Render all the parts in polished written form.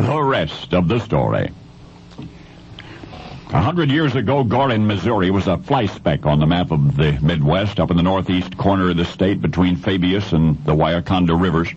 The rest of the story. 100 years ago, Gorin, Missouri was a fly speck on the map of the Midwest up in the northeast corner of the state between Fabius and the Wauconda rivers.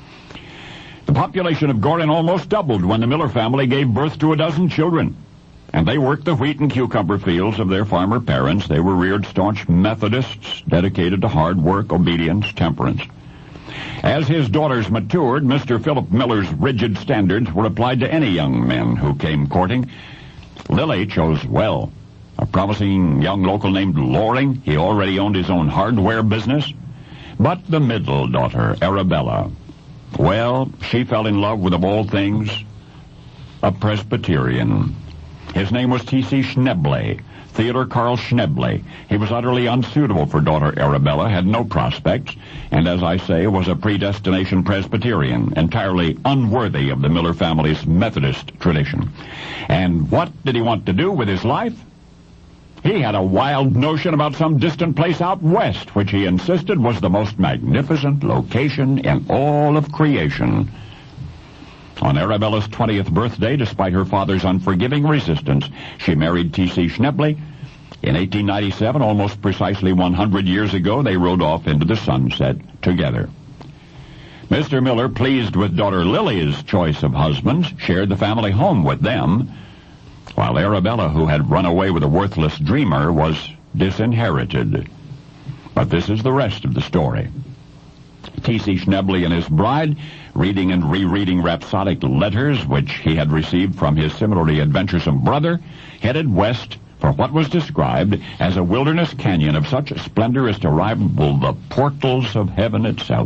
The population of Gorin almost doubled when the Miller family gave birth to a dozen children. And they worked the wheat and cucumber fields of their farmer parents. They were reared staunch Methodists, dedicated to hard work, obedience, temperance. As his daughters matured, Mr. Philip Miller's rigid standards were applied to any young men who came courting. Lily chose well. A promising young local named Loring. He already owned his own hardware business. But the middle daughter, Arabella, well, she fell in love with, of all things, a Presbyterian. His name was T.C. Schneble, Theodore Carl Schneble. He was utterly unsuitable for daughter Arabella, had no prospects, and as I say, was a predestination Presbyterian, entirely unworthy of the Miller family's Methodist tradition. And what did he want to do with his life? He had a wild notion about some distant place out west, which he insisted was the most magnificent location in all of creation. On Arabella's 20th birthday, despite her father's unforgiving resistance, she married T.C. Schneble. In 1897, almost precisely 100 years ago, they rode off into the sunset together. Mr. Miller, pleased with daughter Lily's choice of husbands, shared the family home with them, while Arabella, who had run away with a worthless dreamer, was disinherited. But this is the rest of the story. T.C. Schneble and his bride, reading and rereading rhapsodic letters which he had received from his similarly adventuresome brother, headed west for what was described as a wilderness canyon of such splendor as to rival the portals of heaven itself.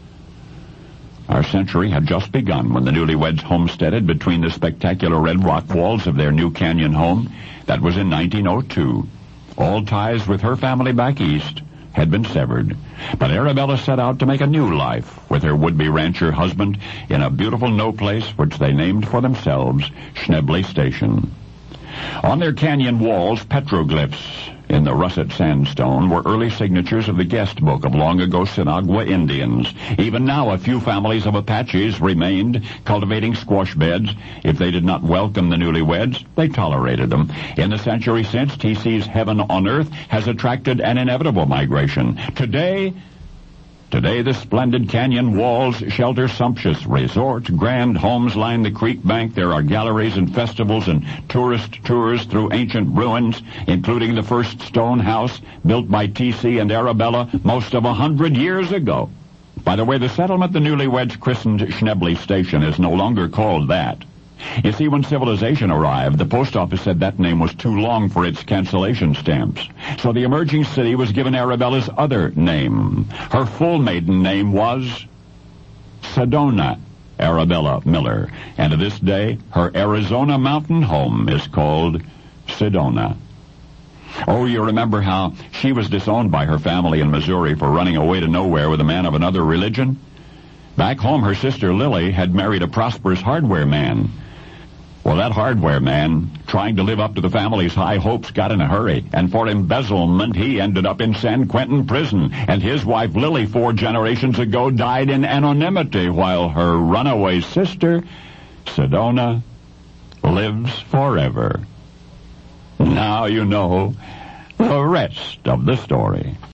Our century had just begun when the newlyweds homesteaded between the spectacular red rock walls of their new canyon home. That was in 1902. All ties with her family back east had been severed, but Arabella set out to make a new life with her would-be rancher husband in a beautiful no-place which they named for themselves Schneble Station. On their canyon walls, petroglyphs in the russet sandstone were early signatures of the guest book of long-ago Sinagua Indians. Even now, a few families of Apaches remained, cultivating squash beds. If they did not welcome the newlyweds, they tolerated them. In the century since, T.C.'s heaven on earth has attracted an inevitable migration. Today, the splendid canyon walls shelter sumptuous resorts. Grand homes line the creek bank. There are galleries and festivals and tourist tours through ancient ruins, including the first stone house built by T.C. and Arabella most of 100 years ago. By the way, the settlement the newlyweds christened Schneble Station is no longer called that. You see, when civilization arrived, the post office said that name was too long for its cancellation stamps. So the emerging city was given Arabella's other name. Her full maiden name was Sedona Arabella Miller. And to this day, her Arizona mountain home is called Sedona. Oh, you remember how she was disowned by her family in Missouri for running away to nowhere with a man of another religion? Back home, her sister Lily had married a prosperous hardware man. Well, that hardware man, trying to live up to the family's high hopes, got in a hurry. And for embezzlement, he ended up in San Quentin prison. And his wife, Lily, 4 generations ago, died in anonymity, while her runaway sister, Sedona, lives forever. Now you know the rest of the story.